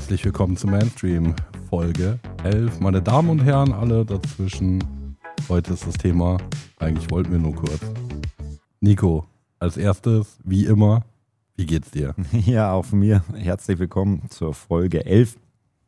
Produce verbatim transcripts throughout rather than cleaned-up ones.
Herzlich willkommen zu Mainstream, Folge elf. Meine Damen und Herren, alle dazwischen. Heute ist das Thema, eigentlich wollten wir nur kurz. Nico, als erstes, wie immer, wie geht's dir? Ja, auch von mir herzlich willkommen zur Folge elf.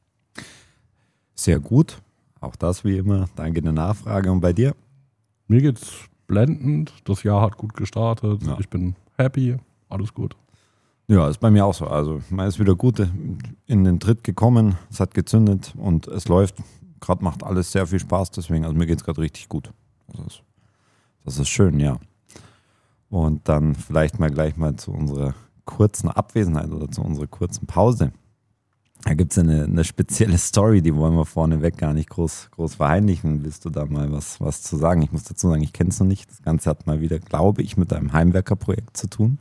Sehr gut, auch das wie immer. Danke der Nachfrage. Und bei dir? Mir geht's blendend, das Jahr hat gut gestartet, Ja. Ich bin happy, alles gut. Ja, ist bei mir auch so. Also, man ist wieder gut in den Tritt gekommen, es hat gezündet und es läuft. Gerade macht alles sehr viel Spaß, deswegen, also mir geht es gerade richtig gut. Das ist, das ist schön, ja. Und dann vielleicht mal gleich mal zu unserer kurzen Abwesenheit oder zu unserer kurzen Pause. Da gibt es eine, eine spezielle Story, die wollen wir vorneweg gar nicht groß, groß verheimlichen. Willst du da mal was, was zu sagen? Ich muss dazu sagen, ich kenne es noch nicht. Das Ganze hat mal wieder, glaube ich, mit einem Heimwerkerprojekt zu tun.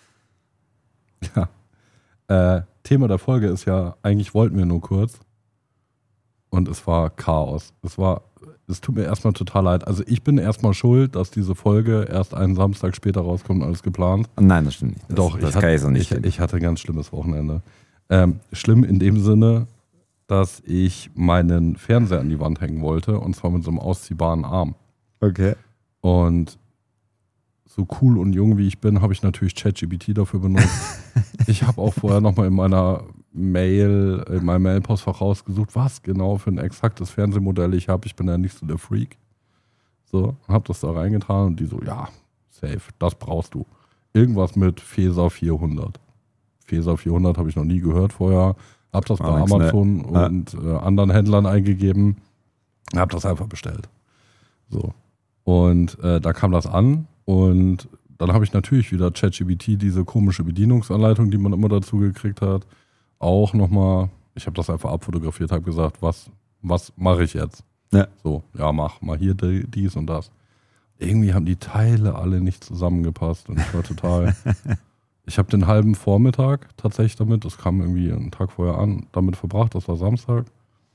Ja. Äh, Thema der Folge ist ja, eigentlich wollten wir nur kurz. Und es war Chaos. Es war, es tut mir erstmal total leid. Also ich bin erstmal schuld, dass diese Folge erst einen Samstag später rauskommt als geplant. Nein, das stimmt nicht. Das, Doch, das ich, kann hatte, ich so nicht. ich, ich hatte ein ganz schlimmes Wochenende. Ähm, schlimm in dem Sinne, dass ich meinen Fernseher an die Wand hängen wollte. Und zwar mit so einem ausziehbaren Arm. Okay. Und so cool und jung wie ich bin, habe ich natürlich ChatGPT dafür benutzt. Ich habe auch vorher nochmal in meiner Mail, in meinem Mailpostfach rausgesucht, was genau für ein exaktes Fernsehmodell ich habe. Ich bin ja nicht so der Freak. So, habe das da reingetan und die so, ja, safe, das brauchst du. Irgendwas mit Feser vierhundert. Feser vierhundert habe ich noch nie gehört vorher. Habe das bei Alex, Amazon ne? und äh, anderen Händlern eingegeben. Habe das einfach bestellt. So. Und äh, da kam das an. Und dann habe ich natürlich wieder ChatGPT, diese komische Bedienungsanleitung, die man immer dazu gekriegt hat, auch nochmal, ich habe das einfach abfotografiert, habe gesagt, was, was mache ich jetzt? Ja. So, ja, mach mal hier die, dies und das. Irgendwie haben die Teile alle nicht zusammengepasst und ich war total, ich habe den halben Vormittag tatsächlich damit, das kam irgendwie einen Tag vorher an, damit verbracht, das war Samstag.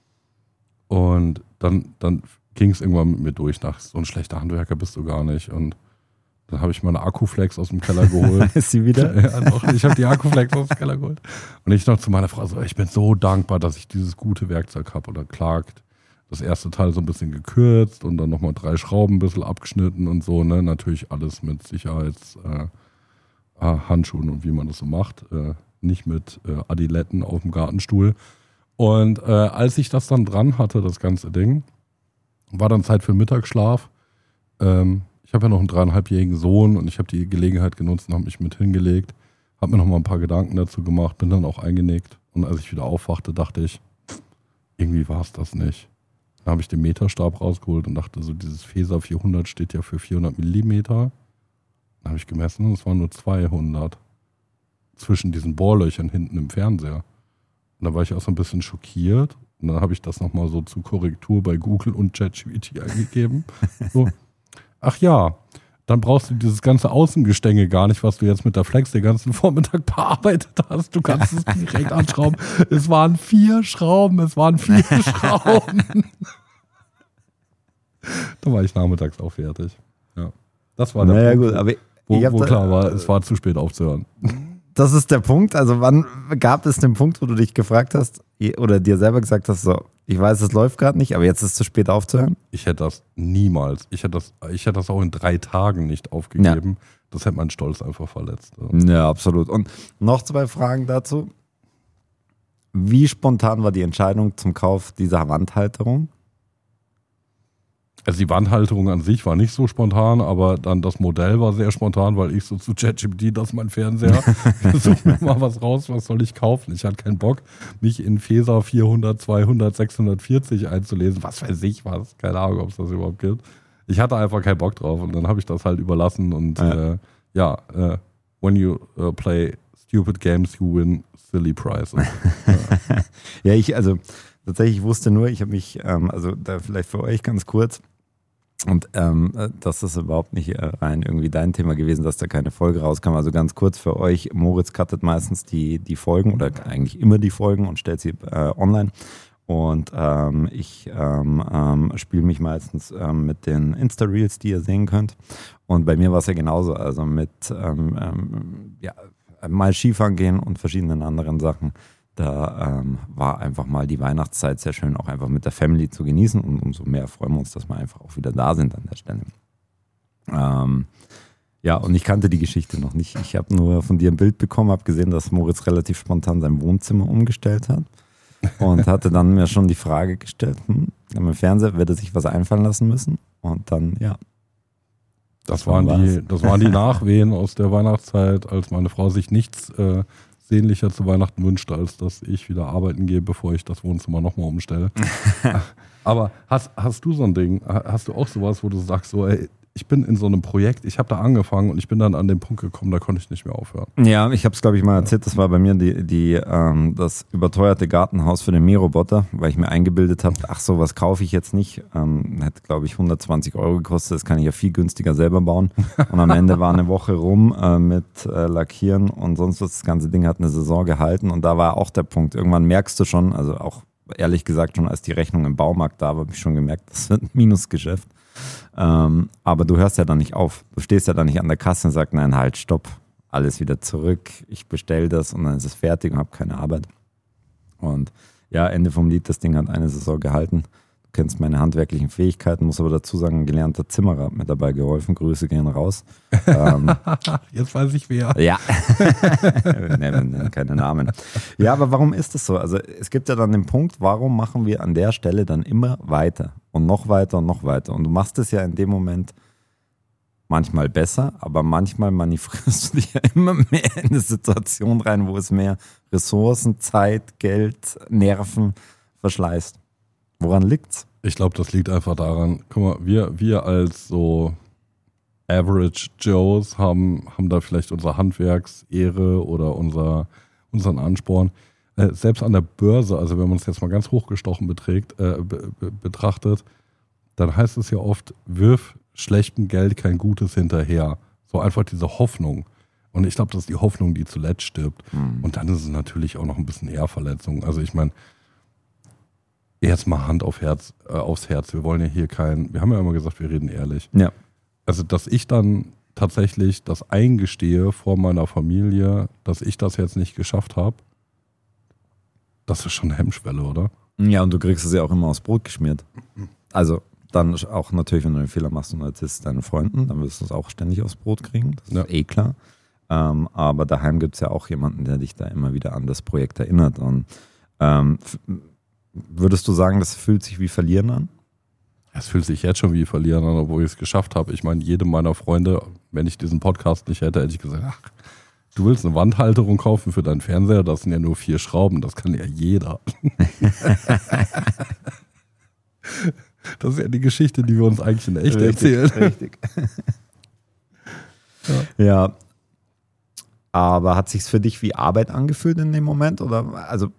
Und dann, dann ging es irgendwann mit mir durch, nach so ein schlechter Handwerker bist du gar nicht und dann habe ich meine Akkuflex aus dem Keller geholt. Ist sie wieder? Ja, doch, ich habe die Akkuflex aus dem Keller geholt. Und ich noch zu meiner Frau so, ich bin so dankbar, dass ich dieses gute Werkzeug habe. Und dann klagt das erste Teil so ein bisschen gekürzt und dann nochmal drei Schrauben ein bisschen abgeschnitten und so. Ne? Natürlich alles mit Sicherheitshandschuhen äh, Handschuhen und wie man das so macht. Äh, nicht mit äh, Adiletten auf dem Gartenstuhl. Und äh, als ich das dann dran hatte, das ganze Ding, war dann Zeit für Mittagsschlaf. Ähm, Ich habe ja noch einen dreieinhalbjährigen Sohn und ich habe die Gelegenheit genutzt und habe mich mit hingelegt, habe mir noch mal ein paar Gedanken dazu gemacht, bin dann auch eingenickt und als ich wieder aufwachte, dachte ich, irgendwie war es das nicht. Dann habe ich den Meterstab rausgeholt und dachte so, dieses Feser vierhundert steht ja für vierhundert Millimeter. Dann habe ich gemessen und es waren nur zweihundert zwischen diesen Bohrlöchern hinten im Fernseher. Und da war ich auch so ein bisschen schockiert und dann habe ich das nochmal so zur Korrektur bei Google und ChatGPT eingegeben. So. Ach ja, dann brauchst du dieses ganze Außengestänge gar nicht, was du jetzt mit der Flex den ganzen Vormittag bearbeitet hast. Du kannst es direkt anschrauben. Es waren vier Schrauben, es waren vier Schrauben. Da war ich nachmittags auch fertig. Ja, das war der naja, Punkt, gut, aber wo, ich hab wo da, klar war, es war zu spät aufzuhören. Das ist der Punkt. Also wann gab es den Punkt, wo du dich gefragt hast oder dir selber gesagt hast, so, ich weiß, es läuft gerade nicht, aber jetzt ist es zu spät aufzuhören? Ich hätte das niemals. Ich hätte das, ich hätte das auch in drei Tagen nicht aufgegeben. Ja. Das hätte meinen Stolz einfach verletzt. Ja. Ja, absolut. Und noch zwei Fragen dazu. Wie spontan war die Entscheidung zum Kauf dieser Wandhalterung? Also die Wandhalterung an sich war nicht so spontan, aber dann das Modell war sehr spontan, weil ich so zu ChatGPT, das ist mein Fernseher, such mir mal was raus, was soll ich kaufen? Ich hatte keinen Bock, mich in Feser vierhundert, zweihundert, sechshundertvierzig einzulesen, was weiß ich was, keine Ahnung, ob es das überhaupt gibt. Ich hatte einfach keinen Bock drauf und dann habe ich das halt überlassen und ja, äh, ja äh, when you uh, play stupid games, you win silly prizes. Ja, ja ich, also tatsächlich wusste nur, ich habe mich, ähm, also da vielleicht für euch ganz kurz, und ähm, das ist überhaupt nicht rein irgendwie dein Thema gewesen, dass da keine Folge rauskam. Also ganz kurz für euch, Moritz cuttet meistens die, die Folgen oder eigentlich immer die Folgen und stellt sie äh, online. Und ähm, ich ähm, ähm, spiele mich meistens ähm, mit den Insta-Reels, die ihr sehen könnt. Und bei mir war es ja genauso, also mit ähm, ähm, ja, mal Skifahren gehen und verschiedenen anderen Sachen. da ähm, war einfach mal die Weihnachtszeit sehr schön, auch einfach mit der Family zu genießen und umso mehr freuen wir uns, dass wir einfach auch wieder da sind an der Stelle. Ähm, ja, und ich kannte die Geschichte noch nicht. Ich habe nur von dir ein Bild bekommen, habe gesehen, dass Moritz relativ spontan sein Wohnzimmer umgestellt hat und hatte dann mir schon die Frage gestellt, hm, am Fernseher wird er sich was einfallen lassen müssen und dann, ja. Das waren, die, das waren die Nachwehen aus der Weihnachtszeit, als meine Frau sich nichts äh, sehnlicher zu Weihnachten wünschte, als dass ich wieder arbeiten gehe, bevor ich das Wohnzimmer nochmal umstelle. Aber hast, hast du so ein Ding, hast du auch sowas, wo du sagst, so, ey, ich bin in so einem Projekt, ich habe da angefangen und ich bin dann an den Punkt gekommen, da konnte ich nicht mehr aufhören. Ja, ich habe es, glaube ich, mal erzählt, das war bei mir die, die, ähm, das überteuerte Gartenhaus für den Mähroboter, weil ich mir eingebildet habe, ach so, was kaufe ich jetzt nicht. Ähm, hätte, glaube ich, hundertzwanzig Euro gekostet, das kann ich ja viel günstiger selber bauen. Und am Ende war eine Woche rum äh, mit äh, Lackieren und sonst was. Das ganze Ding hat eine Saison gehalten und da war auch der Punkt. Irgendwann merkst du schon, also auch ehrlich gesagt schon, als die Rechnung im Baumarkt da war, habe ich schon gemerkt, das wird ein Minusgeschäft. Ähm, aber du hörst ja dann nicht auf. Du stehst ja dann nicht an der Kasse und sagst, nein, halt, stopp, alles wieder zurück. Ich bestelle das und dann ist es fertig und habe keine Arbeit. Und ja, Ende vom Lied, das Ding hat eine Saison gehalten. Du kennst meine handwerklichen Fähigkeiten, muss aber dazu sagen, ein gelernter Zimmerer hat mir dabei geholfen. Grüße gehen raus. ähm, Jetzt weiß ich wer. Ja, wir nennen keine Namen. Ja, aber warum ist das so? Also es gibt ja dann den Punkt, warum machen wir an der Stelle dann immer weiter und noch weiter und noch weiter? Und du machst es ja in dem Moment manchmal besser, aber manchmal manövrierst du dich ja immer mehr in eine Situation rein, wo es mehr Ressourcen, Zeit, Geld, Nerven verschleißt. Woran liegt's? Ich glaube, das liegt einfach daran, guck mal, wir, wir als so Average Joes haben, haben da vielleicht unsere Handwerksehre oder unser, unseren Ansporn. Äh, selbst an der Börse, also wenn man es jetzt mal ganz hochgestochen beträgt, äh, be, be, betrachtet, dann heißt es ja oft, wirf schlechtem Geld kein Gutes hinterher. So einfach diese Hoffnung. Und ich glaube, das ist die Hoffnung, die zuletzt stirbt. Mhm. Und dann ist es natürlich auch noch ein bisschen Ehrverletzung. Also ich meine, jetzt mal Hand auf Herz, äh, aufs Herz. Wir wollen ja hier kein, wir haben ja immer gesagt, wir reden ehrlich. Ja. Also, dass ich dann tatsächlich das eingestehe vor meiner Familie, dass ich das jetzt nicht geschafft habe, das ist schon eine Hemmschwelle, oder? Ja, und du kriegst es ja auch immer aufs Brot geschmiert. Also dann auch natürlich, wenn du einen Fehler machst und erzählst deinen Freunden, dann wirst du es auch ständig aufs Brot kriegen. Das ja. ist eh klar. Ähm, aber daheim gibt es ja auch jemanden, der dich da immer wieder an das Projekt erinnert. Und ähm, würdest du sagen, das fühlt sich wie Verlieren an? Es fühlt sich jetzt schon wie Verlieren an, obwohl ich es geschafft habe. Ich meine, jedem meiner Freunde, wenn ich diesen Podcast nicht hätte, hätte ich gesagt, ach, du willst eine Wandhalterung kaufen für deinen Fernseher, das sind ja nur vier Schrauben, das kann ja jeder. Das ist ja die Geschichte, die wir uns eigentlich in echt richtig, erzählen. Richtig. Ja. ja. Aber hat sich's für dich wie Arbeit angefühlt in dem Moment? Oder also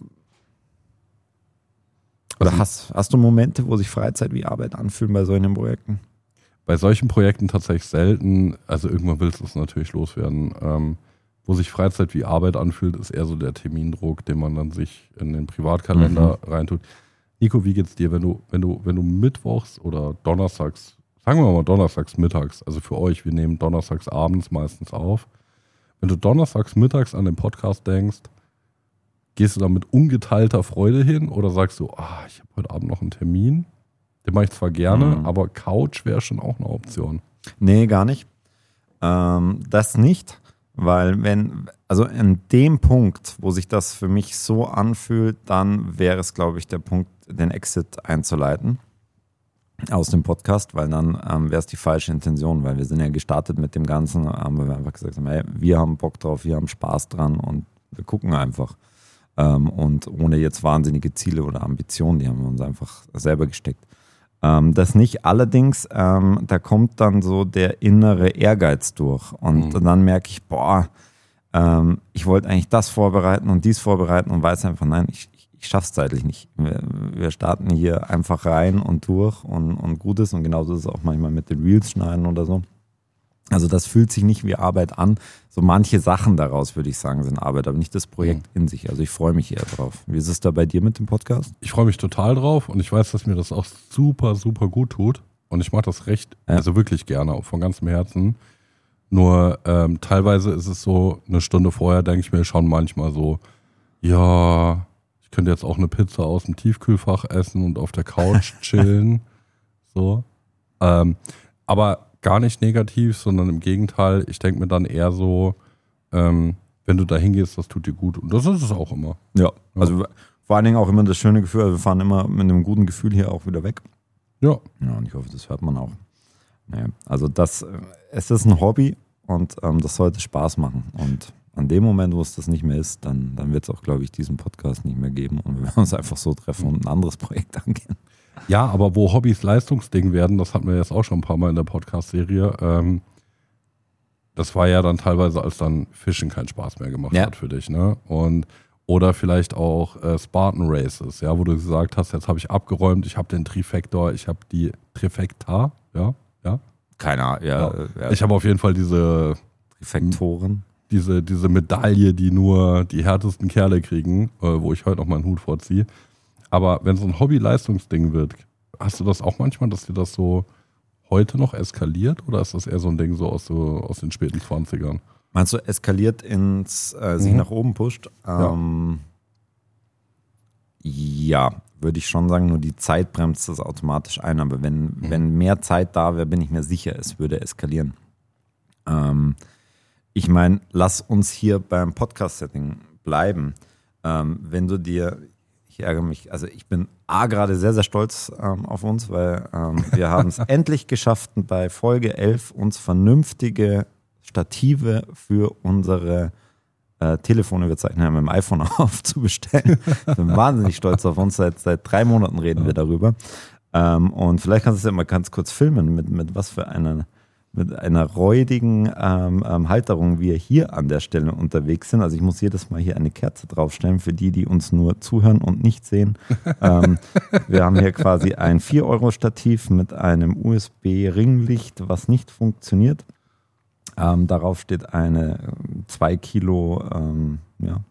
Oder hast, hast du Momente, wo sich Freizeit wie Arbeit anfühlen bei solchen Projekten? Bei solchen Projekten tatsächlich selten. Also irgendwann willst du es natürlich loswerden. Ähm, wo sich Freizeit wie Arbeit anfühlt, ist eher so der Termindruck, den man dann sich in den Privatkalender mhm. reintut. Nico, wie geht's dir, wenn du, wenn du, wenn du mittwochs oder donnerstags, sagen wir mal donnerstags mittags, also für euch, wir nehmen donnerstags abends meistens auf. Wenn du donnerstags mittags an den Podcast denkst, gehst du da mit ungeteilter Freude hin oder sagst du, ah, ich habe heute Abend noch einen Termin? Den mache ich zwar gerne, mhm. aber Couch wäre schon auch eine Option. Nee, gar nicht. Ähm, das nicht, weil wenn, also in dem Punkt, wo sich das für mich so anfühlt, dann wäre es, glaube ich, der Punkt, den Exit einzuleiten aus dem Podcast, weil dann ähm, wäre es die falsche Intention, weil wir sind ja gestartet mit dem Ganzen, ähm, weil wir einfach gesagt haben, hey, wir haben Bock drauf, wir haben Spaß dran und wir gucken einfach. Ähm, und ohne jetzt wahnsinnige Ziele oder Ambitionen, die haben wir uns einfach selber gesteckt. Ähm, das nicht, allerdings, ähm, da kommt dann so der innere Ehrgeiz durch und mhm. dann merke ich, boah, ähm, ich wollte eigentlich das vorbereiten und dies vorbereiten und weiß einfach, nein, ich, ich, ich schaff's zeitlich nicht. Wir, wir starten hier einfach rein und durch und, und gut ist und genauso ist es auch manchmal mit den Reels schneiden oder so. Also das fühlt sich nicht wie Arbeit an. So manche Sachen daraus, würde ich sagen, sind Arbeit, aber nicht das Projekt in sich. Also ich freue mich eher drauf. Wie ist es da bei dir mit dem Podcast? Ich freue mich total drauf und ich weiß, dass mir das auch super, super gut tut. Und ich mache das recht, ja. also wirklich gerne, von ganzem Herzen. Nur ähm, teilweise ist es so, eine Stunde vorher denke ich mir schon manchmal so, ja, Ich könnte jetzt auch eine Pizza aus dem Tiefkühlfach essen und auf der Couch chillen. So. Ähm, aber gar nicht negativ, sondern im Gegenteil, ich denke mir dann eher so, ähm, wenn du da hingehst, das tut dir gut. Und das ist es auch immer. Ja, also vor allen Dingen auch immer das schöne Gefühl, also wir fahren immer mit einem guten Gefühl hier auch wieder weg. Ja. Ja, und ich hoffe, das hört man auch. Naja, also das, es ist ein Hobby und ähm, das sollte Spaß machen. Und an dem Moment, wo es das nicht mehr ist, dann, dann wird es auch, glaube ich, diesen Podcast nicht mehr geben und wir werden uns einfach so treffen und ein anderes Projekt angehen. Ja, aber wo Hobbys Leistungsding werden, das hatten wir jetzt auch schon ein paar Mal in der Podcast-Serie, ähm, das war ja dann teilweise, als dann Fischen keinen Spaß mehr gemacht ja. hat für dich, ne? Und oder vielleicht auch äh, Spartan Races, ja, wo du gesagt hast, jetzt habe ich abgeräumt, ich habe den Trifector, ich habe die Trifecta, ja, ja. Keine Ahnung, ja, ja. ja. Ich habe auf jeden Fall diese Trifektoren. Diese, diese Medaille, die nur die härtesten Kerle kriegen, äh, wo ich heute noch meinen Hut vorziehe. Aber wenn so ein Hobby-Leistungsding wird, hast du das auch manchmal, dass dir das so heute noch eskaliert? Oder ist das eher so ein Ding so aus, so, aus den späten zwanzigern? Meinst du, eskaliert ins äh, sich mhm. nach oben pusht? Ähm, ja, ja würde ich schon sagen, nur die Zeit bremst das automatisch ein. Aber wenn, mhm. wenn mehr Zeit da wäre, bin ich mir sicher, es würde eskalieren. Ähm, ich meine, lass uns hier beim Podcast-Setting bleiben. Ähm, wenn du dir, ich ärgere mich, also ich bin A, gerade sehr, sehr stolz ähm, auf uns, weil ähm, wir haben es endlich geschafft, bei Folge elf uns vernünftige Stative für unsere äh, Telefone, wir zeichnen ja mit dem iPhone auf, zu bestellen. Ich bin wahnsinnig stolz auf uns, seit, seit drei Monaten reden wir darüber. Ähm, und vielleicht kannst du es ja mal ganz kurz filmen, mit, mit was für einer, mit einer räudigen ähm, ähm, Halterung wir hier an der Stelle unterwegs sind. Also ich muss jedes Mal hier eine Kerze draufstellen, für die, die uns nur zuhören und nicht sehen. ähm, wir haben hier quasi ein vier Euro Stativ mit einem U S B-Ringlicht, was nicht funktioniert. Ähm, darauf steht eine zwei Kilo ähm, ja,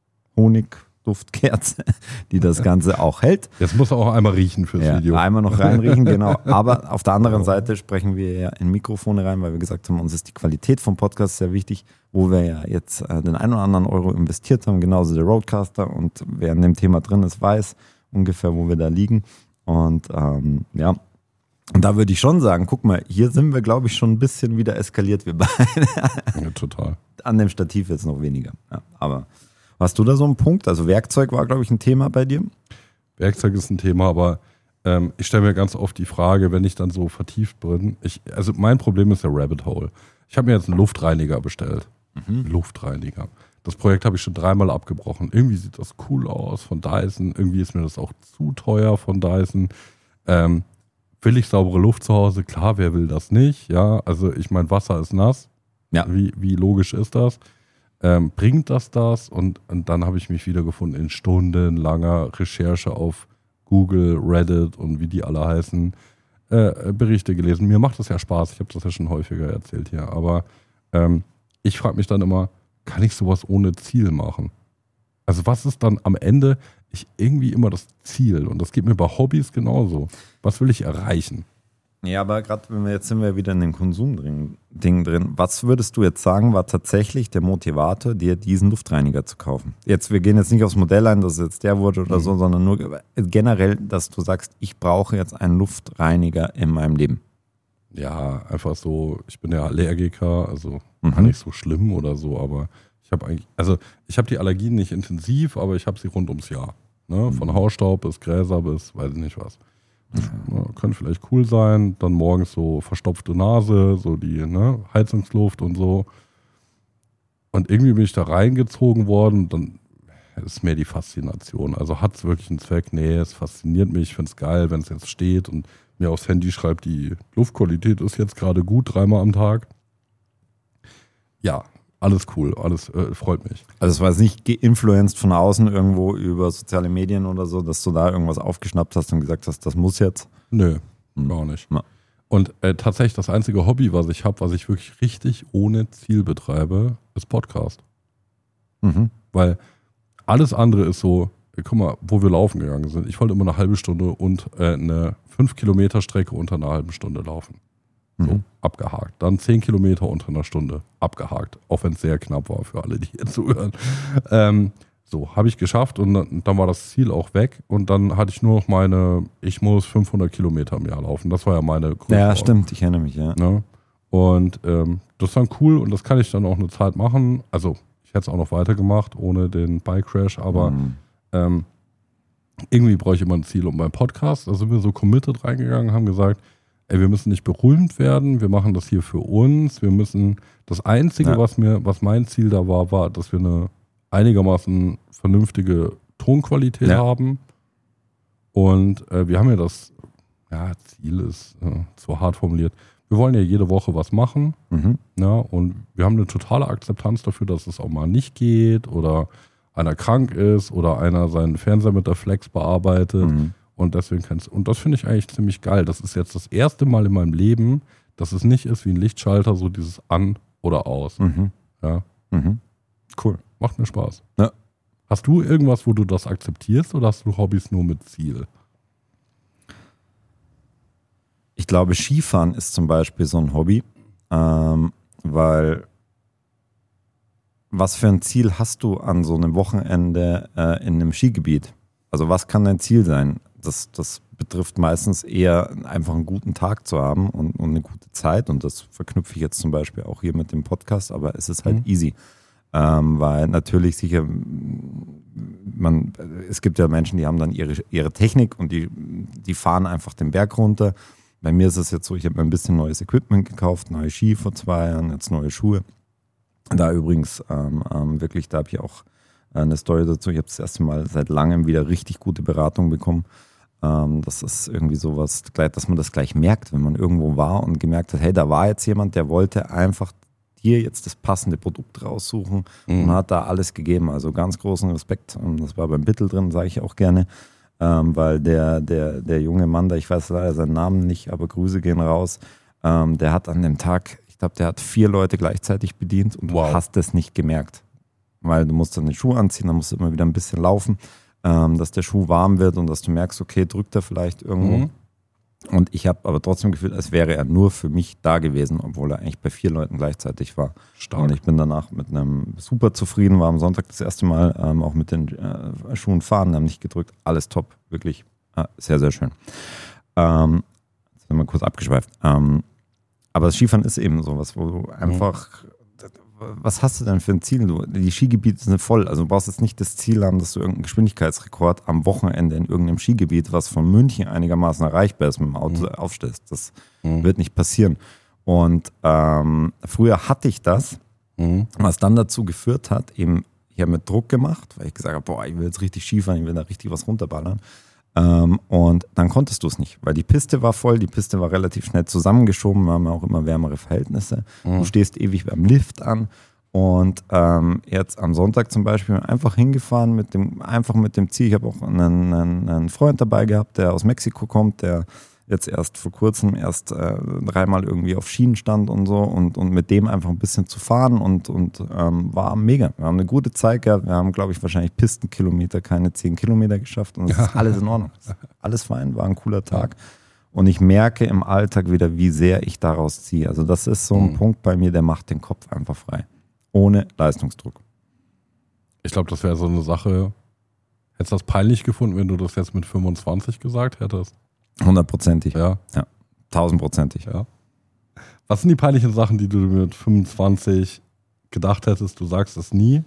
Honigduftkerze, die das Ganze auch hält. Jetzt muss er auch einmal riechen fürs ja, Video. Einmal noch reinriechen, genau. Aber auf der anderen Seite sprechen wir ja in Mikrofone rein, weil wir gesagt haben, uns ist die Qualität vom Podcast sehr wichtig, wo wir ja jetzt äh, den einen oder anderen Euro investiert haben, genauso der Roadcaster. Und wer in dem Thema drin ist, weiß ungefähr, wo wir da liegen. Und ähm, ja, und da würde ich schon sagen, guck mal, hier sind wir, glaube ich, schon ein bisschen wieder eskaliert, wir beide. Ja, total. An dem Stativ jetzt noch weniger. Ja, aber hast du da so einen Punkt? Also Werkzeug war, glaube ich, ein Thema bei dir? Werkzeug ist ein Thema, aber ähm, ich stelle mir ganz oft die Frage, wenn ich dann so vertieft bin, ich, also mein Problem ist der Rabbit Hole. Ich habe mir jetzt einen Luftreiniger bestellt. Mhm. Luftreiniger. Das Projekt habe ich schon dreimal abgebrochen. Irgendwie sieht das cool aus von Dyson. Irgendwie ist mir das auch zu teuer von Dyson. Ähm, Will ich saubere Luft zu Hause? Klar, wer will das nicht? Ja, also ich meine, Wasser ist nass. Ja. Wie, wie logisch ist das? Ähm, bringt das das? Und, und dann habe ich mich wiedergefunden in stundenlanger Recherche auf Google, Reddit und wie die alle heißen, äh, Berichte gelesen. Mir macht das ja Spaß. Ich habe das ja schon häufiger erzählt hier. Aber ähm, ich frage mich dann immer, kann ich sowas ohne Ziel machen? Also was ist dann am Ende ich irgendwie immer das Ziel? Und das geht mir bei Hobbys genauso. Was will ich erreichen? Ja, aber gerade wenn wir jetzt sind wir wieder in den Konsum-Ding drin. Was würdest du jetzt sagen, war tatsächlich der Motivator, dir diesen Luftreiniger zu kaufen? Jetzt, wir gehen jetzt nicht aufs Modell ein, dass es jetzt der wurde oder mhm. so, sondern nur generell, dass du sagst, ich brauche jetzt einen Luftreiniger in meinem Leben. Ja, einfach so, ich bin ja Allergiker, also mhm. gar nicht so schlimm oder so, aber ich habe eigentlich, also ich habe die Allergien nicht intensiv, aber ich habe sie rund ums Jahr. Ne? Von Hausstaub bis Gräser bis weiß ich nicht was. Ja, könnte vielleicht cool sein. Dann morgens so verstopfte Nase, so die ne, Heizungsluft und so. Und irgendwie bin ich da reingezogen worden und dann ist mehr die Faszination. Also hat es wirklich einen Zweck? Nee, es fasziniert mich, ich finde es geil, wenn es jetzt steht und mir aufs Handy schreibt, die Luftqualität ist jetzt gerade gut, dreimal am Tag. Ja, alles cool, alles äh, freut mich. Also es war jetzt nicht geinfluenced von außen irgendwo über soziale Medien oder so, dass du da irgendwas aufgeschnappt hast und gesagt hast, das muss jetzt? Nö, hm. gar nicht. Ja. Und äh, tatsächlich das einzige Hobby, was ich habe, was ich wirklich richtig ohne Ziel betreibe, ist Podcast. Mhm. Weil alles andere ist so, guck mal, wo wir laufen gegangen sind. Ich wollte immer eine halbe Stunde und äh, eine fünf Kilometer Strecke unter einer halben Stunde laufen. So, mhm. abgehakt. Dann zehn Kilometer unter einer Stunde, abgehakt. Auch wenn es sehr knapp war für alle, die hier zuhören. Ähm, So, habe ich geschafft und dann, dann war das Ziel auch weg und dann hatte ich nur noch meine, ich muss fünfhundert Kilometer im Jahr laufen. Das war ja meine Größe. Ja, stimmt, ich erinnere mich, ja. Ne? Und ähm, das ist dann cool und das kann ich dann auch eine Zeit machen. Also ich hätte es auch noch weitergemacht ohne den Bike Crash, aber Mhm. ähm, irgendwie brauche ich immer ein Ziel. Und beim Podcast, da sind wir so committed reingegangen, haben gesagt, ey, wir müssen nicht berühmt werden, wir machen das hier für uns. Wir müssen, das Einzige, Ja. was mir, was mein Ziel da war, war, dass wir eine einigermaßen vernünftige Tonqualität Ja. haben. Und äh, wir haben ja das, ja, Ziel ist äh, zu hart formuliert. Wir wollen ja jede Woche was machen. Mhm. Ja, und wir haben eine totale Akzeptanz dafür, dass es auch mal nicht geht oder einer krank ist oder einer seinen Fernseher mit der Flex bearbeitet. Mhm. Und deswegen kannst und das finde ich eigentlich ziemlich geil. Das ist jetzt das erste Mal in meinem Leben, dass es nicht ist wie ein Lichtschalter, so dieses an oder aus. Mhm. Ja, Mhm. Cool. macht mir Spaß. Ja. Hast du irgendwas, wo du das akzeptierst oder hast du Hobbys nur mit Ziel? Ich glaube, Skifahren ist zum Beispiel so ein Hobby, ähm, weil was für ein Ziel hast du an so einem Wochenende äh, in einem Skigebiet? Also was kann dein Ziel sein? Das, das betrifft meistens eher einfach einen guten Tag zu haben und, und eine gute Zeit und das verknüpfe ich jetzt zum Beispiel auch hier mit dem Podcast, aber es ist halt Mhm. easy. Ähm, weil natürlich sicher, man, es gibt ja Menschen, die haben dann ihre, ihre Technik und die, die fahren einfach den Berg runter. Bei mir ist es jetzt so, ich habe mir ein bisschen neues Equipment gekauft, neue Ski vor zwei Jahren, jetzt neue Schuhe. Da übrigens ähm, ähm, wirklich, da habe ich auch eine Story dazu. Ich habe das erste Mal seit langem wieder richtig gute Beratung bekommen. Ähm, das ist irgendwie sowas, dass man das gleich merkt, wenn man irgendwo war und gemerkt hat, hey, da war jetzt jemand, der wollte einfach dir jetzt das passende Produkt raussuchen Mhm. und hat da alles gegeben. Also ganz großen Respekt. Und das war beim Bittel drin, sage ich auch gerne. Ähm, weil der, der, der junge Mann da, ich weiß leider seinen Namen nicht, aber Grüße gehen raus, ähm, der hat an dem Tag, ich glaube, der hat vier Leute gleichzeitig bedient und Wow. du hast es nicht gemerkt. Weil du musst dann den Schuh anziehen, dann musst du immer wieder ein bisschen laufen, ähm, dass der Schuh warm wird und dass du merkst, okay, drückt er vielleicht irgendwo. Mhm. Und ich habe aber trotzdem gefühlt, als wäre er nur für mich da gewesen, obwohl er eigentlich bei vier Leuten gleichzeitig war. Stark. Und ich bin danach mit einem super zufrieden, war am Sonntag das erste Mal ähm, auch mit den äh, Schuhen fahren, haben nicht gedrückt, alles top, wirklich äh, sehr, sehr schön. Ähm, jetzt sind wir kurz abgeschweift. Ähm, aber das Skifahren ist eben sowas, wo du einfach, was hast du denn für ein Ziel? Du, die Skigebiete sind voll, also du brauchst jetzt nicht das Ziel haben, dass du irgendeinen Geschwindigkeitsrekord am Wochenende in irgendeinem Skigebiet, was von München einigermaßen erreichbar ist, mit dem Auto Mhm. aufstellst. Das Mhm. wird nicht passieren. Und ähm, früher hatte ich das, Mhm. was dann dazu geführt hat, eben, ich habe mir Druck gemacht, weil ich gesagt habe, boah, ich will jetzt richtig Skifahren, ich will da richtig was runterballern. Ähm, und dann konntest du es nicht, weil die Piste war voll, die Piste war relativ schnell zusammengeschoben, wir haben ja auch immer wärmere Verhältnisse. Mhm. Du stehst ewig beim Lift an und ähm, jetzt am Sonntag zum Beispiel einfach hingefahren, mit dem, einfach mit dem Ziel, ich habe auch einen, einen, einen Freund dabei gehabt, der aus Mexiko kommt, der jetzt erst vor kurzem erst äh, dreimal irgendwie auf Schienen stand und so und, und mit dem einfach ein bisschen zu fahren und, und ähm, war mega. Wir haben eine gute Zeit gehabt, wir haben, glaube ich, wahrscheinlich Pistenkilometer, keine zehn Kilometer geschafft und es ist alles in Ordnung. Alles fein, war ein cooler Tag. Und ich merke im Alltag wieder, wie sehr ich daraus ziehe. Also das ist so ein Mhm. Punkt bei mir, der macht den Kopf einfach frei. Ohne Leistungsdruck. Ich glaube, das wäre so eine Sache. Hättest du das peinlich gefunden, wenn du das jetzt mit fünfundzwanzig gesagt hättest? Hundertprozentig. Ja, Tausendprozentig. ja. Was sind die peinlichen Sachen, die du mit fünfundzwanzig gedacht hättest? Du sagst es nie,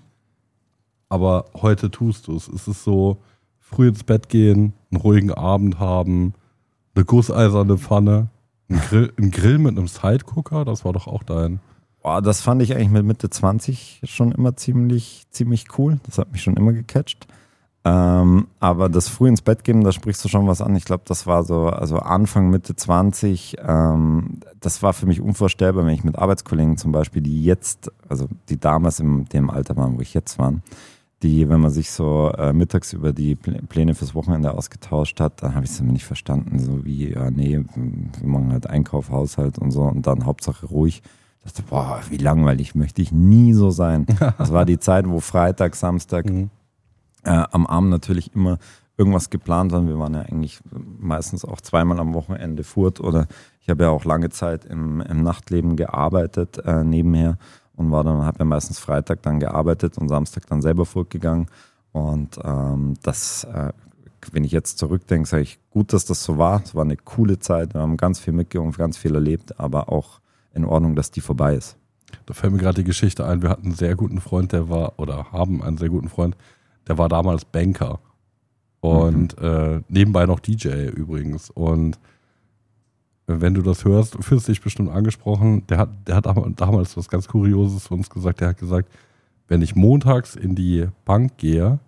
aber heute tust du es. Es ist so, früh ins Bett gehen, einen ruhigen Abend haben, eine gusseiserne Pfanne, ein Grill, ein Grill mit einem Sidecooker, das war doch auch dein. Boah, das fand ich eigentlich mit Mitte zwanzig schon immer ziemlich, ziemlich cool. Das hat mich schon immer gecatcht. Ähm, aber das früh ins Bett gehen, da sprichst du schon was an. Ich glaube, das war so, also Anfang, Mitte zwanzig, ähm, das war für mich unvorstellbar, wenn ich mit Arbeitskollegen zum Beispiel, die jetzt, also die damals in dem Alter waren, wo ich jetzt war, die, wenn man sich so äh, mittags über die Pl- Pläne fürs Wochenende ausgetauscht hat, dann habe ich es immer nicht verstanden. So wie, ja, nee, wir machen halt Einkauf, Haushalt und so und dann Hauptsache ruhig. Ich dachte, boah, wie langweilig, möchte ich nie so sein. Das war die Zeit, wo Freitag, Samstag, Mhm. äh, am Abend natürlich immer irgendwas geplant war. Wir waren ja eigentlich meistens auch zweimal am Wochenende fort oder ich habe ja auch lange Zeit im, im Nachtleben gearbeitet äh, nebenher und war dann, habe ja meistens Freitag dann gearbeitet und Samstag dann selber fortgegangen Und ähm, das, äh, wenn ich jetzt zurückdenke, sage ich, gut, dass das so war. Es war eine coole Zeit, wir haben ganz viel mitgenommen, ganz viel erlebt, aber auch in Ordnung, dass die vorbei ist. Da fällt mir gerade die Geschichte ein, wir hatten einen sehr guten Freund, der war, oder haben einen sehr guten Freund, der war damals Banker und mhm. äh, nebenbei noch D J übrigens. Und wenn du das hörst, fühlst du dich bestimmt angesprochen. Der hat, der hat damals was ganz Kurioses für uns gesagt. Der hat gesagt, wenn ich montags in die Bank gehe,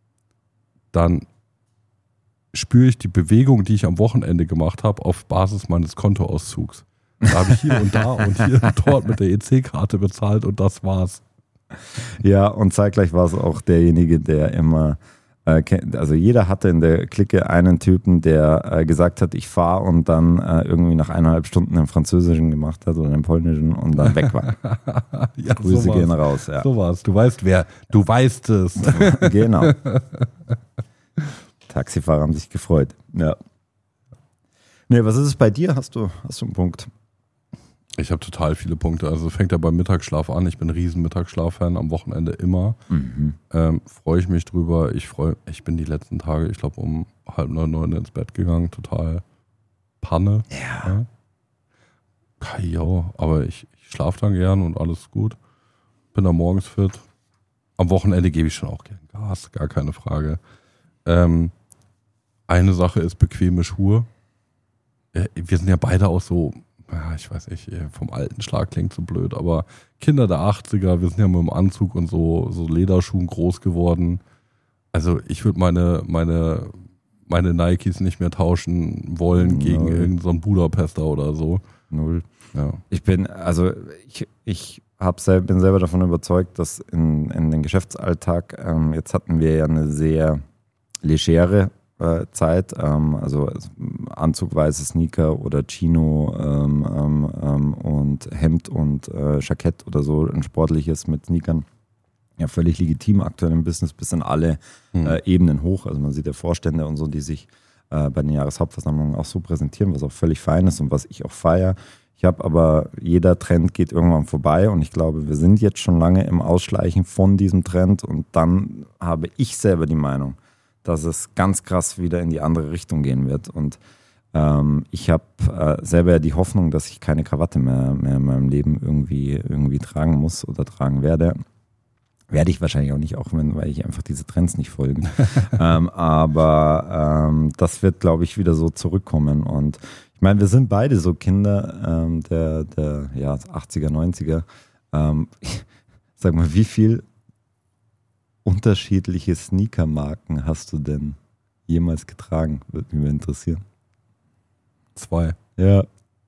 dann spüre ich die Bewegung, die ich am Wochenende gemacht habe, auf Basis meines Kontoauszugs. Da habe ich hier und da und hier und dort mit der E C-Karte bezahlt und das war's. Ja, und zeitgleich war es auch derjenige, der immer, äh, also jeder hatte in der Clique einen Typen, der äh, gesagt hat, ich fahre und dann äh, irgendwie nach eineinhalb Stunden im Französischen gemacht hat oder im Polnischen und dann weg war. Ja, Grüße so gehen raus. Ja. So war's. Du weißt wer, du weißt es. Genau. Taxifahrer haben sich gefreut. Ja. Nee, was ist es bei dir? Hast du, hast du einen Punkt? Ich habe total viele Punkte. Also fängt ja beim Mittagsschlaf an. Ich bin ein riesen Mittagsschlaf-Fan, am Wochenende immer. Mhm. Ähm, freue ich mich drüber. Ich freue, ich bin die letzten Tage, ich glaube um halb neun, neun ins Bett gegangen. Total Panne. Ja. ja. ja aber ich, ich schlafe dann gern und alles gut. Bin dann morgens fit. Am Wochenende gebe ich schon auch gern Gas, gar keine Frage. Ähm, eine Sache ist bequeme Schuhe. Wir sind ja beide auch so, ja, ich weiß nicht, vom alten Schlag klingt so blöd, aber Kinder der achtziger, wir sind ja mit dem Anzug und so, so Lederschuhen groß geworden. Also ich würde meine, meine, meine Nikes nicht mehr tauschen wollen Null. gegen irgendeinen so Budapester oder so. Null. Ja. Ich bin, also ich, ich hab sel- bin selber davon überzeugt, dass in, in den Geschäftsalltag, ähm, jetzt hatten wir ja eine sehr legere Zeit, ähm, also Anzug, weiße Sneaker oder Chino ähm, ähm, und Hemd und äh, Jackett oder so, ein sportliches mit Sneakern. Ja, völlig legitim aktuell im Business, bis in alle mhm. äh, Ebenen hoch. Also man sieht ja Vorstände und so, die sich äh, bei den Jahreshauptversammlungen auch so präsentieren, was auch völlig fein ist und was ich auch feiere. Ich habe aber, jeder Trend geht irgendwann vorbei und ich glaube, wir sind jetzt schon lange im Ausschleichen von diesem Trend und dann habe ich selber die Meinung, dass es ganz krass wieder in die andere Richtung gehen wird. Und ähm, ich habe äh, selber ja die Hoffnung, dass ich keine Krawatte mehr, mehr in meinem Leben irgendwie, irgendwie tragen muss oder tragen werde. Werde ich wahrscheinlich auch nicht, auch wenn, weil ich einfach diese Trends nicht folge. ähm, aber ähm, das wird, glaube ich, wieder so zurückkommen. Und ich meine, wir sind beide so Kinder ähm, der, der ja, achtziger, neunziger. Ähm, sag mal, wie viel unterschiedliche Sneakermarken hast du denn jemals getragen? Würde mich mal interessieren. Zwei. Ja.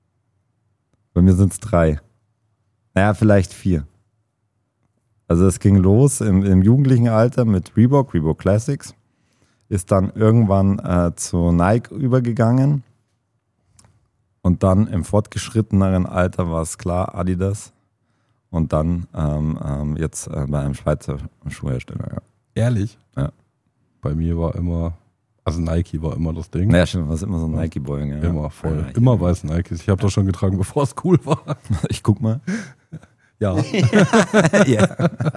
Bei mir sind es drei. Naja, vielleicht vier. Also es ging los im, im jugendlichen Alter mit Reebok, Reebok Classics. Ist dann irgendwann äh, zu Nike übergegangen. Und dann im fortgeschritteneren Alter war es klar, Adidas. Und dann ähm, ähm, jetzt äh, bei einem Schweizer Schuhhersteller. Ja. Ehrlich? Ja. Bei mir war immer, also Nike war immer das Ding. Naja, stimmt, war immer so ein Nike-Boy. Ja. Immer voll. Ja, immer ja. weiß Nikes. Ich habe das schon getragen, bevor es cool war. Ich guck mal. Ja. ja.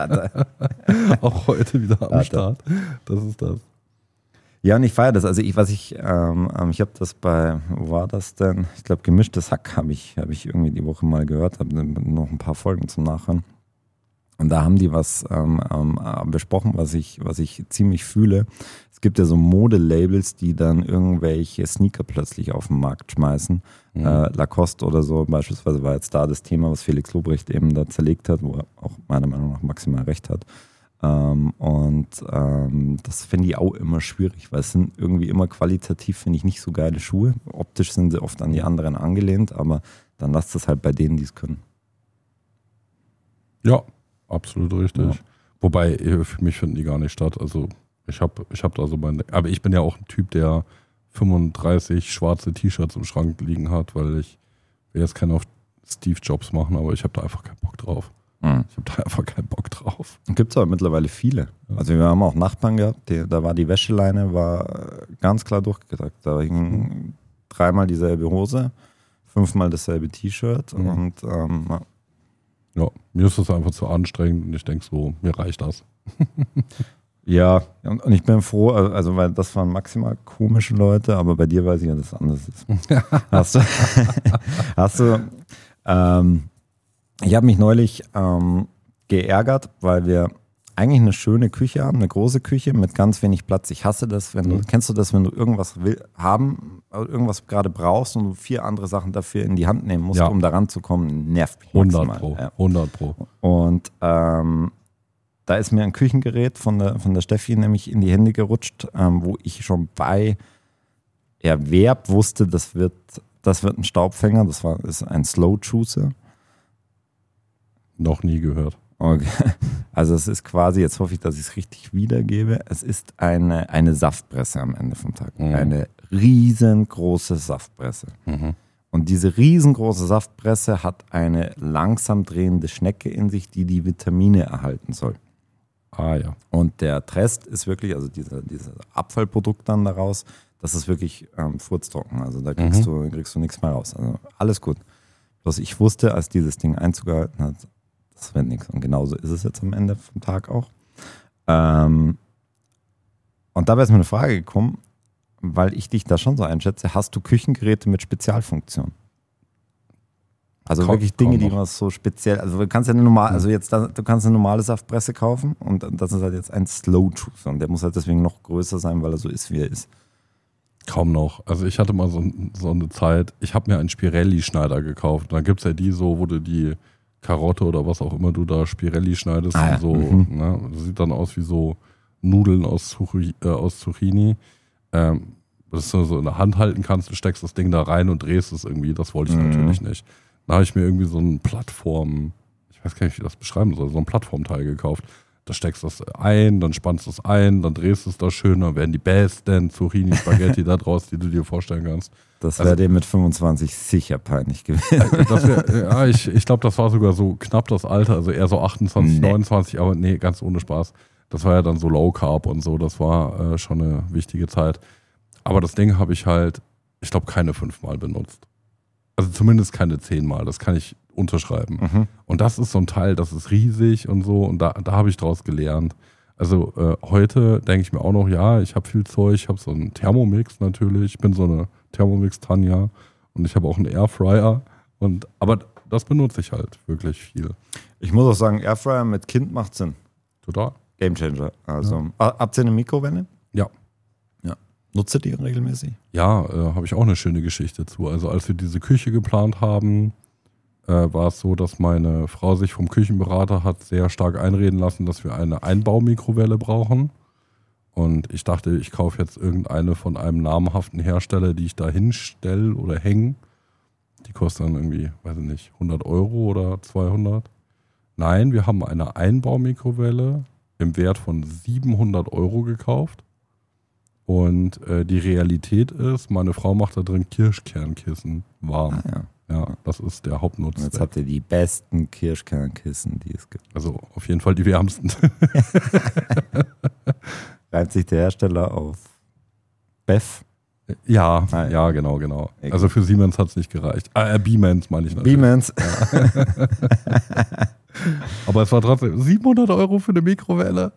Auch heute wieder am Hat Start. Das ist das. Ja, und ich feiere das. Also ich, was ich, ähm, ich habe das bei, wo war das denn? Ich glaube, Gemischtes Hack habe ich, habe ich irgendwie die Woche mal gehört, habe noch ein paar Folgen zum Nachhören. Und da haben die was ähm, ähm, besprochen, was ich, was ich ziemlich fühle. Es gibt ja so Modelabels, die dann irgendwelche Sneaker plötzlich auf den Markt schmeißen. Mhm. Äh, Lacoste oder so beispielsweise war jetzt da das Thema, was Felix Lobrecht eben da zerlegt hat, wo er auch meiner Meinung nach maximal recht hat. Ähm, und ähm, das finde ich auch immer schwierig, weil es sind irgendwie immer qualitativ, finde ich, nicht so geile Schuhe. Optisch sind sie oft an die anderen angelehnt, aber dann lasst es halt bei denen, die es können. Ja, absolut richtig. Ja. Wobei, für mich finden die gar nicht statt. Also ich habe ich hab da so meine, aber ich bin ja auch ein Typ, der fünfunddreißig schwarze T-Shirts im Schrank liegen hat, weil ich will jetzt keinen auf Steve Jobs machen, aber ich habe da einfach keinen Bock drauf. Mhm. Ich habe da einfach keinen Bock drauf. Gibt es aber mittlerweile viele. Ja. Also wir haben auch Nachbarn gehabt, die, da war die Wäscheleine war ganz klar durchgetrackt. Da hing mhm. dreimal dieselbe Hose, fünfmal dasselbe T-Shirt mhm. und ähm, ja, mir ist das einfach zu anstrengend und ich denke so, mir reicht das. Ja, und, und ich bin froh, also weil das waren maximal komische Leute, aber bei dir weiß ich ja, dass es anders ist. Hast du, hast du, ähm, ich habe mich neulich ähm, geärgert, weil wir eigentlich eine schöne Küche haben, eine große Küche mit ganz wenig Platz. Ich hasse das, wenn du, mhm. kennst du das, wenn du irgendwas will, haben, irgendwas gerade brauchst und du vier andere Sachen dafür in die Hand nehmen musst, ja. um da ranzukommen, nervt mich hundert maximal. Pro, ja. hundert Pro. Und ähm, da ist mir ein Küchengerät von der, von der Steffi nämlich in die Hände gerutscht, ähm, wo ich schon bei Erwerb wusste, das wird, das wird ein Staubfänger, das war ist ein Slow Juicer. Noch nie gehört. Okay. Also es ist quasi, jetzt hoffe ich, dass ich es richtig wiedergebe, es ist eine, eine Saftpresse am Ende vom Tag. Mhm. Eine riesengroße Saftpresse. Mhm. Und diese riesengroße Saftpresse hat eine langsam drehende Schnecke in sich, die die Vitamine erhalten soll. Ah ja. Und der Trest ist wirklich, also dieser, dieser Abfallprodukt dann daraus, das ist wirklich ähm, furztrocken. Also da kriegst, mhm. du, kriegst du nichts mehr raus. Also alles gut. Was ich wusste, als dieses Ding Einzug gehalten hat, das wird nichts. Und genauso ist es jetzt am Ende vom Tag auch. Ähm, und dabei ist mir eine Frage gekommen, weil ich dich da schon so einschätze, hast du Küchengeräte mit Spezialfunktion? Also komm, wirklich Dinge, die man so speziell, also du kannst ja eine normale, also jetzt, du kannst eine normale Saftpresse kaufen und das ist halt jetzt ein Slow Juicer und der muss halt deswegen noch größer sein, weil er so ist, wie er ist. Kaum noch. Also ich hatte mal so, so eine Zeit, ich habe mir einen Spirelli-Schneider gekauft. Da gibt es ja die so, wo du die Karotte oder was auch immer du da Spirelli schneidest ah, und so. Mhm. Ne? Das sieht dann aus wie so Nudeln aus, Zucchini. Äh, aus Zucchini. Ähm, dass du so in der Hand halten kannst, du steckst das Ding da rein und drehst es irgendwie. Das wollte ich mhm. natürlich nicht. Da habe ich mir irgendwie so ein Plattform, ich weiß gar nicht, wie ich das beschreiben soll, so ein Plattformteil gekauft. Da steckst du das ein, dann spannst du es ein, dann drehst du es da schön, dann werden die besten Zucchini-Spaghetti da draus, die du dir vorstellen kannst. Das wäre also, dir mit fünfundzwanzig sicher peinlich gewesen. Das wär, ja, ich, ich glaube, das war sogar so knapp das Alter, also eher so achtundzwanzig, nee. neunundzwanzig, aber nee, ganz ohne Spaß. Das war ja dann so Low Carb und so, das war äh, schon eine wichtige Zeit. Aber das Ding habe ich halt, ich glaube, keine fünfmal benutzt. Also zumindest keine zehnmal, das kann ich unterschreiben. Mhm. Und das ist so ein Teil, das ist riesig und so und da, da habe ich draus gelernt. Also äh, heute denke ich mir auch noch, ja, ich habe viel Zeug, ich habe so einen Thermomix natürlich, ich bin so eine Thermomix-Tanja und ich habe auch einen Airfryer. Und, aber das benutze ich halt wirklich viel. Ich muss auch sagen, Airfryer mit Kind macht Sinn. Total. Gamechanger. Also, ja. Habt ihr eine Mikrowelle? Ja. Ja. Nutzt ihr die regelmäßig? Ja, äh, habe ich auch eine schöne Geschichte zu. Also als wir diese Küche geplant haben, äh, war es so, dass meine Frau sich vom Küchenberater hat sehr stark einreden lassen, dass wir eine Einbaumikrowelle brauchen. Und ich dachte, ich kaufe jetzt irgendeine von einem namhaften Hersteller, die ich da hinstelle oder hänge. Die kostet dann irgendwie, weiß ich nicht, hundert Euro oder zweihundert. Nein, wir haben eine Einbaumikrowelle im Wert von siebenhundert Euro gekauft. Und äh, die Realität ist, meine Frau macht da drin Kirschkernkissen warm. Ah, ja. Ja, das ist der Hauptnutzen. Jetzt habt ihr die besten Kirschkernkissen, die es gibt. Also auf jeden Fall die wärmsten. Reimt sich der Hersteller auf Bev? Ja, ah, ja, genau, genau. Okay. Also für Siemens hat es nicht gereicht. Ah, äh, Biemens meine ich natürlich. Biemens. Ja. Aber es war trotzdem siebenhundert Euro für eine Mikrowelle.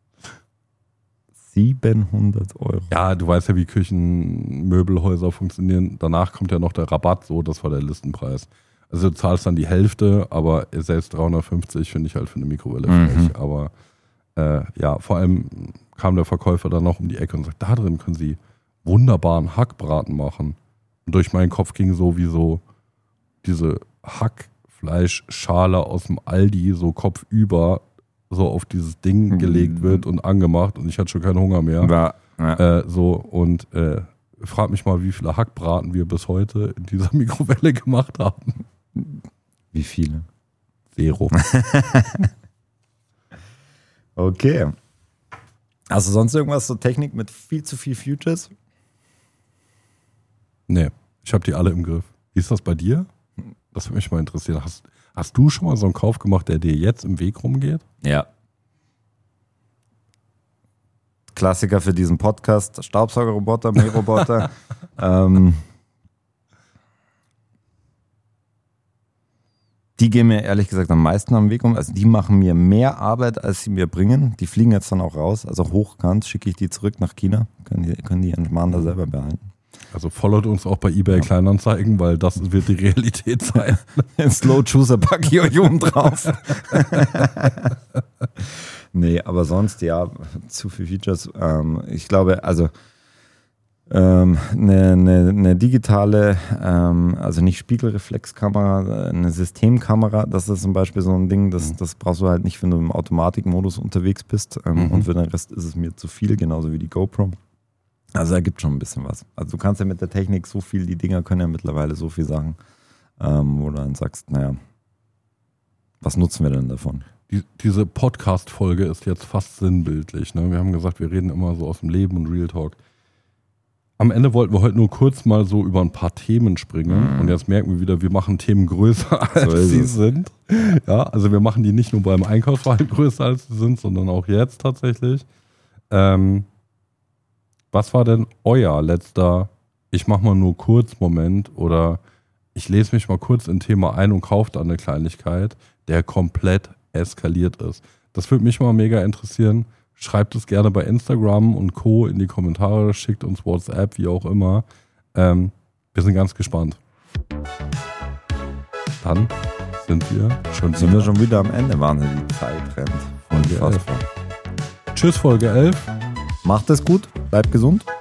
siebenhundert Euro. Ja, du weißt ja, wie Küchenmöbelhäuser funktionieren. Danach kommt ja noch der Rabatt, so, das war der Listenpreis. Also du zahlst dann die Hälfte, aber selbst dreihundertfünfzig finde ich halt für eine Mikrowelle frech. Mhm. Aber äh, ja, vor allem kam der Verkäufer dann noch um die Ecke und sagt, da drin können Sie wunderbaren Hackbraten machen. Und durch meinen Kopf ging so wie so diese Hackfleischschale aus dem Aldi, so kopfüber, so auf dieses Ding gelegt wird und angemacht und ich hatte schon keinen Hunger mehr. Ja, ja. Äh, so und äh, frag mich mal, wie viele Hackbraten wir bis heute in dieser Mikrowelle gemacht haben. Wie viele? Zero. Okay. Hast du sonst irgendwas, so Technik mit viel zu viel Futures? Nee, ich habe die alle im Griff. Wie ist das bei dir? Das würde mich mal interessieren. Hast, hast du schon mal so einen Kauf gemacht, der dir jetzt im Weg rumgeht? Ja. Klassiker für diesen Podcast, Staubsaugerroboter, Mähroboter. ähm, Die gehen mir ehrlich gesagt am meisten am Weg um. Also die machen mir mehr Arbeit, als sie mir bringen. Die fliegen jetzt dann auch raus. Also hochkant schicke ich die zurück nach China. Können die, können die ihren Schmarrn da selber behalten. Also followt uns auch bei eBay ja. Kleinanzeigen, weil das wird die Realität sein. Ein Slow Juicer packe ich euch oben drauf. Nee, aber sonst, ja, zu viele Features. Ähm, ich glaube, also ähm, eine, eine, eine digitale, ähm, also nicht Spiegelreflexkamera, eine Systemkamera, das ist zum Beispiel so ein Ding, das, das brauchst du halt nicht, wenn du im Automatikmodus unterwegs bist. Ähm, mhm. Und für den Rest ist es mir zu viel, genauso wie die GoPro. Also da gibt schon ein bisschen was. Also du kannst ja mit der Technik so viel, die Dinger können ja mittlerweile so viel Sachen, ähm, wo du dann sagst, naja, was nutzen wir denn davon? Die, diese Podcast-Folge ist jetzt fast sinnbildlich. Ne? Wir haben gesagt, wir reden immer so aus dem Leben und Real Talk. Am Ende wollten wir heute nur kurz mal so über ein paar Themen springen. Mhm. Und jetzt merken wir wieder, wir machen Themen größer, als so sie es. sind. Ja, also wir machen die nicht nur beim Einkaufswagen größer, als sie sind, sondern auch jetzt tatsächlich. Ähm, Was war denn euer letzter, ich mach mal nur kurz Moment oder ich lese mich mal kurz in ein Thema ein und kaufe da eine Kleinigkeit, der komplett eskaliert ist? Das würde mich mal mega interessieren. Schreibt es gerne bei Instagram und Co. in die Kommentare, schickt uns WhatsApp, wie auch immer. Ähm, wir sind ganz gespannt. Dann sind wir schon, sind wir schon wieder am Ende. Wahnsinn, die Zeit rennt. Folge elf. Tschüss, Folge elf. Macht es gut, bleibt gesund.